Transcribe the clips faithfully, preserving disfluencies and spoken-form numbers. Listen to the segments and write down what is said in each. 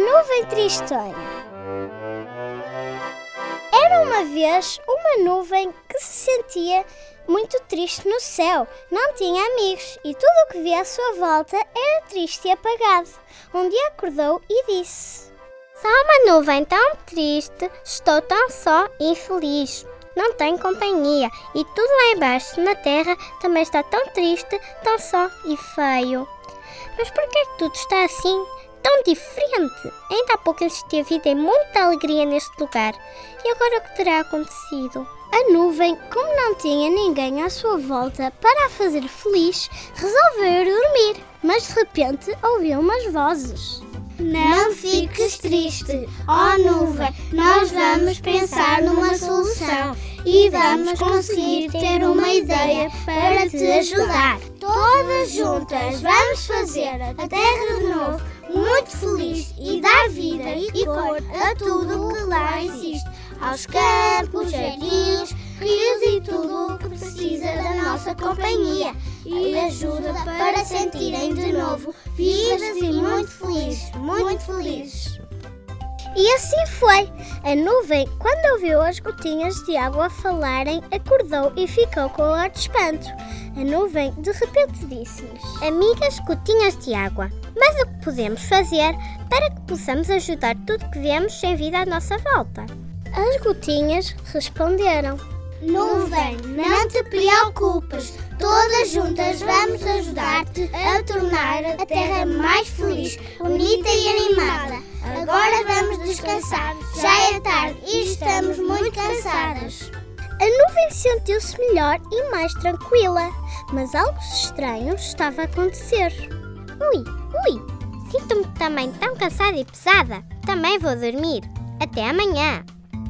nuvem tristonha. Era uma vez uma nuvem que se sentia muito triste no céu. Não tinha amigos e tudo o que via à sua volta era triste e apagado. Um dia acordou e disse: Sou uma nuvem tão triste, estou tão só e infeliz. Não tenho companhia e tudo lá embaixo na terra também está tão triste, tão só e feio. Mas por que é que tudo está assim, tão diferente? Ainda há pouco existia vida e muita alegria neste lugar. E agora o que terá acontecido? A nuvem, como não tinha ninguém à sua volta para a fazer feliz, resolveu ir dormir. Mas de repente ouviu umas vozes. Não fiques triste, ó nuvem, nós vamos pensar numa solução e vamos conseguir ter uma ideia para te ajudar. Todas juntas vamos fazer a terra de novo muito feliz e dar vida e cor a tudo o que lá existe, aos campos, jardins, rios e tudo o que precisa da nossa companhia e ajuda para sentirem de novo vivas e muito felizes, muito felizes. E assim foi. A nuvem, quando ouviu as gotinhas de água falarem, acordou e ficou com ar de espanto. A nuvem de repente disse-lhes: Amigas gotinhas de água, mas o que podemos fazer para que possamos ajudar tudo que vemos sem vida à nossa volta? As gotinhas responderam: Nuvem, não te preocupes, todas juntas vamos ajudar-te a tornar a terra mais feliz, bonita e animada. Agora vamos descansar, já é tarde e estamos muito cansadas. A nuvem sentiu-se melhor e mais tranquila, mas algo estranho estava a acontecer. Ui, ui, sinto-me também tão cansada e pesada. Também vou dormir. Até amanhã.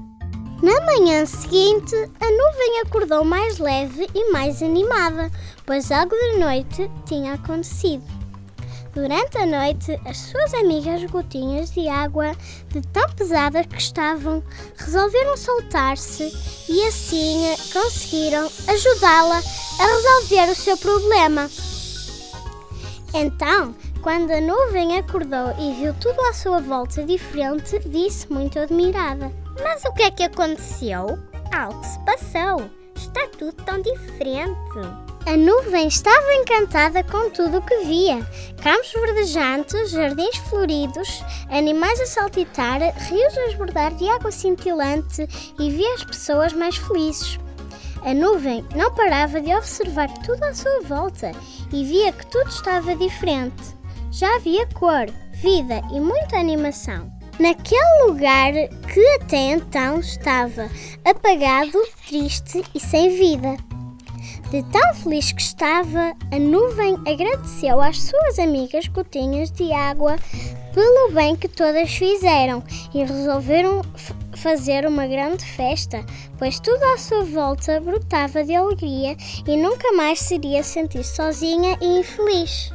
Na manhã seguinte, a nuvem acordou mais leve e mais animada, pois algo de noite tinha acontecido. Durante a noite, as suas amigas gotinhas de água, de tão pesadas que estavam, resolveram soltar-se e assim conseguiram ajudá-la a resolver o seu problema. Então, quando a nuvem acordou e viu tudo à sua volta diferente, disse muito admirada: Mas o que é que aconteceu? Algo se passou. Está tudo tão diferente. A nuvem estava encantada com tudo o que via. Campos verdejantes, jardins floridos, animais a saltitar, rios a esbordar de água cintilante e via as pessoas mais felizes. A nuvem não parava de observar tudo à sua volta e via que tudo estava diferente. Já havia cor, vida e muita animação. Naquele lugar que até então estava apagado, triste e sem vida. De tão feliz que estava, a nuvem agradeceu às suas amigas gotinhas de água pelo bem que todas fizeram e resolveram f- fazer uma grande festa, pois tudo à sua volta brotava de alegria e nunca mais se iria sentir sozinha e infeliz.